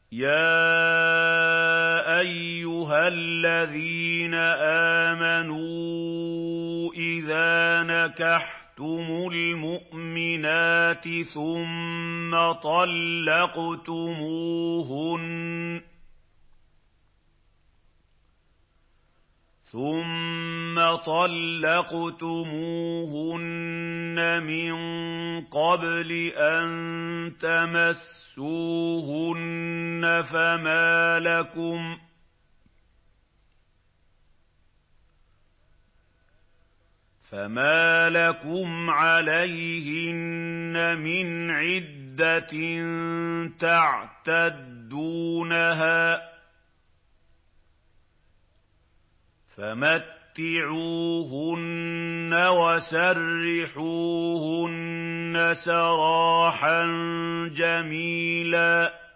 يَا أَيُّهَا الَّذِينَ آمَنُوا إِذَا نَكَحْتُمُ الْمُؤْمِنَاتِ ثُمَّ طَلَّقْتُمُوهُنَّ مِن قَبْلِ أَن تَمَسُّوهُنَّ فَمَا لَكُمْ عَلَيْهِنَّ مِنْ عِدَّةٍ تَعْتَدُّونَهَا ۖ فَمَتِّعُوهُنَّ وَسَرِّحُوهُنَّ سَرَاحًا جَمِيلًا